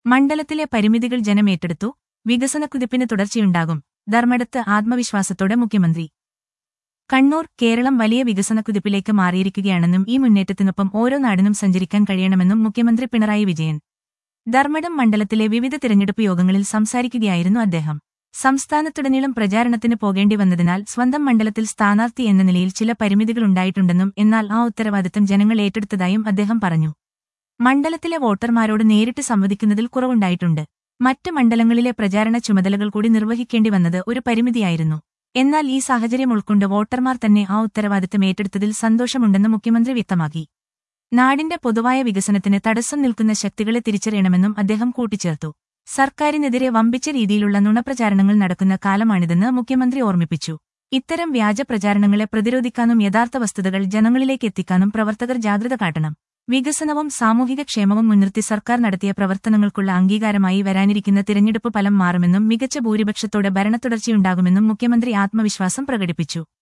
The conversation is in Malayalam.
മണ്ഡലത്തിലെ പരിമിതികൾ ജനമേറ്റെടുത്തു, വികസനക്കുതിപ്പിന് തുടർച്ചയുണ്ടാകും. ധർമ്മടത്ത് ആത്മവിശ്വാസത്തോടെ മുഖ്യമന്ത്രി. കണ്ണൂർ കേരളം വലിയ വികസനക്കുതിപ്പിലേക്ക് മാറിയിരിക്കുകയാണെന്നും ഈ മുന്നേറ്റത്തിനൊപ്പം ഓരോ നാടിനും സഞ്ചരിക്കാൻ കഴിയണമെന്നും മുഖ്യമന്ത്രി പിണറായി വിജയൻ. ധർമ്മടം മണ്ഡലത്തിലെ വിവിധ തിരഞ്ഞെടുപ്പ് യോഗങ്ങളിൽ സംസാരിക്കുകയായിരുന്നു അദ്ദേഹം. സംസ്ഥാനത്തുടനീളം പ്രചാരണത്തിന് പോകേണ്ടി വന്നതിനാൽ സ്വന്തം മണ്ഡലത്തിൽ സ്ഥാനാർത്ഥി എന്ന നിലയിൽ ചില പരിമിതികളുണ്ടായിട്ടുണ്ടെന്നും എന്നാൽ ആ ഉത്തരവാദിത്തം ജനങ്ങൾ ഏറ്റെടുത്തതായും അദ്ദേഹം പറഞ്ഞു. മണ്ഡലത്തിലെ വോട്ടർമാരോട് നേരിട്ട് സംവദിക്കുന്നതിൽ കുറവുണ്ടായിട്ടുണ്ട്. മറ്റ് മണ്ഡലങ്ങളിലെ പ്രചാരണ ചുമതലകൾ കൂടി നിർവഹിക്കേണ്ടി വന്നത് ഒരു പരിമിതിയായിരുന്നു. എന്നാൽ ഈ സാഹചര്യം ഉൾക്കൊണ്ട് വോട്ടർമാർ തന്നെ ആ ഉത്തരവാദിത്തം ഏറ്റെടുത്തതിൽ സന്തോഷമുണ്ടെന്ന് മുഖ്യമന്ത്രി വ്യക്തമാക്കി. നാടിന്റെ പൊതുവായ വികസനത്തിന് തടസ്സം നിൽക്കുന്ന ശക്തികളെ തിരിച്ചറിയണമെന്നും അദ്ദേഹം കൂട്ടിച്ചേർത്തു. സർക്കാരിനെതിരെ വമ്പിച്ച രീതിയിലുള്ള നുണപ്രചാരണങ്ങൾ നടക്കുന്ന കാലമാണിതെന്ന് മുഖ്യമന്ത്രി ഓർമ്മിപ്പിച്ചു. ഇത്തരം വ്യാജ പ്രചാരണങ്ങളെ പ്രതിരോധിക്കാനും യഥാർത്ഥ വസ്തുതകൾ ജനങ്ങളിലേക്ക് എത്തിക്കാനും പ്രവർത്തകർ ജാഗ്രത കാട്ടണം. വികസനവും സാമൂഹിക ക്ഷേമവും മുൻനിർത്തി സർക്കാർ നടത്തിയ പ്രവർത്തനങ്ങൾക്കുള്ള അംഗീകാരമായി വരാനിരിക്കുന്ന തിരഞ്ഞെടുപ്പ് ഫലം മാറുമെന്നും മികച്ച ഭൂരിപക്ഷത്തോടെ ഭരണത്തുടർച്ചയുണ്ടാകുമെന്നും മുഖ്യമന്ത്രി ആത്മവിശ്വാസം പ്രകടിപ്പിച്ചു.